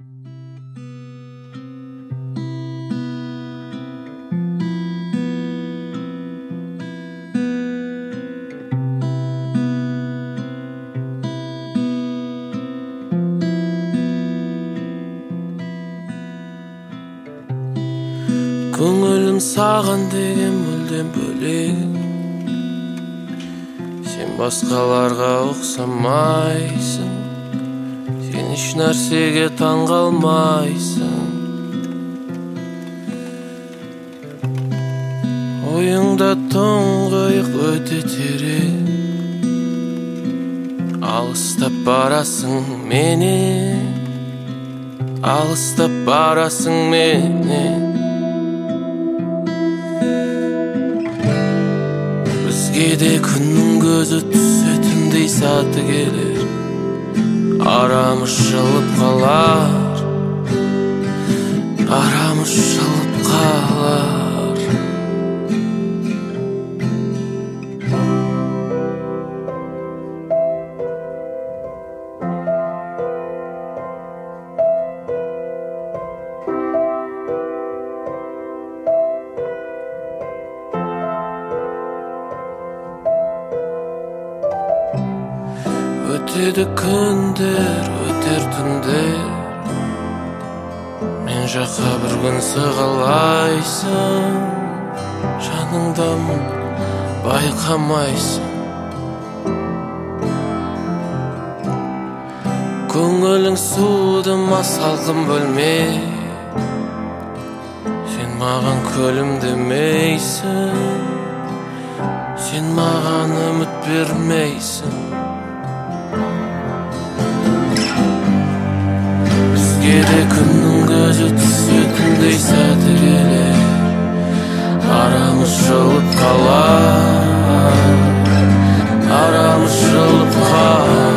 Көңілім саған деген мүлдем бөлек. Сен басқаларға ұқсамайсың, сен еш нәрсеге таңғалмайсың. Ойыңда тұңғиық өте терең, алыстап барасың менен, алыстап барасың менен. Бізге күннің көзі түсетіндей сәті келер, арамыз жылып қалар, арамыз жылып қалар. Өтеді күндер, өтер түндер, мен жаққа бір күн сығалайсың, жаныңдамын байқамайсың. Көңілің суды ма салқын бөлме, сен маған күлімдемейсің, сен маған үміт бермейсің. Бізге күннің көзі түсетіндей сәті келер, арамыз жылып қалар, арамыз жылып қалар.